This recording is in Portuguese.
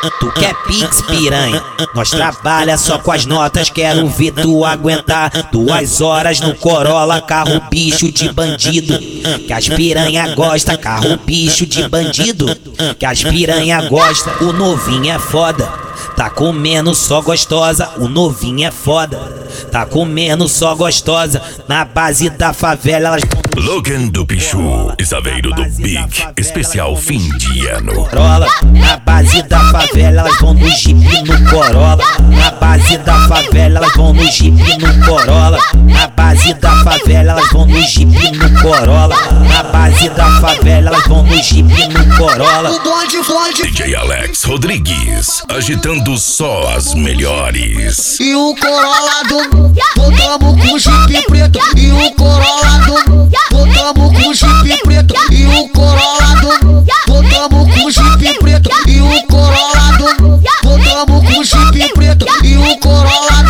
Tu quer pix, piranha? Nós trabalha só com as notas, quero ver tu aguentar 2 horas no Corolla, carro bicho de bandido. Que as piranha gosta, carro bicho de bandido. Que as piranha gosta, o novinho é foda. Tá comendo só gostosa, o novinho é foda. Tá comendo só gostosa, na base da favela elas vão no Logan do Pichu, Isaveiro do Big, especial fim de ano. Corolla. Na base da favela elas vão no Jeep no Corolla. Na base da favela elas vão no Jeep no Corolla. Na base da favela elas vão no Jeep no Corolla. Na base da favela elas vão no Jeep no Corolla. O bonde fode DJ Alex Rodrigues, agitando só as melhores. e o Corolla do botamos com Jeep preto. E o Corolla do botamos com Jeep preto. E o Corolla do botamos com Jeep preto. E o Corolla do botamos com Jeep preto. E o Corolla